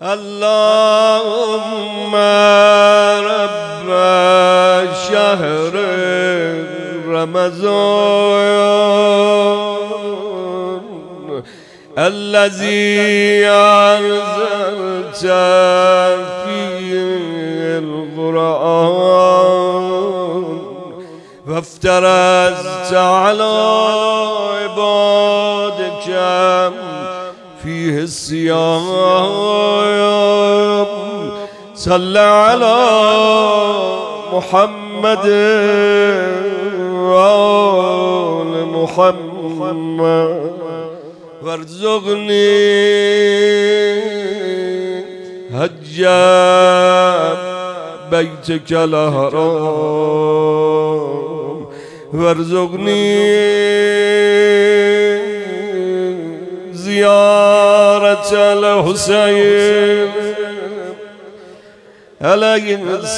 اللهم رب شهر رمضان الذي أنزلت فيه القرآن وافترضت على عبادك فيه الصيام صل على محمد وآل محمد وارزقني حج بيتك الحرام وارزقني زيارة الحسين عليه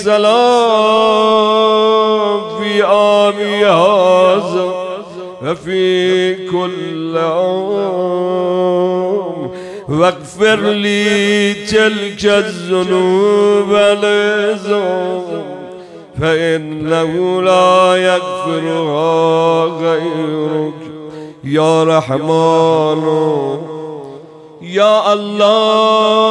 السلام في عامي هذا وفي كل عام واغفر لي تلك الذنوب العظام فإنه لا يغفرها غيرك يا رحمن يا الله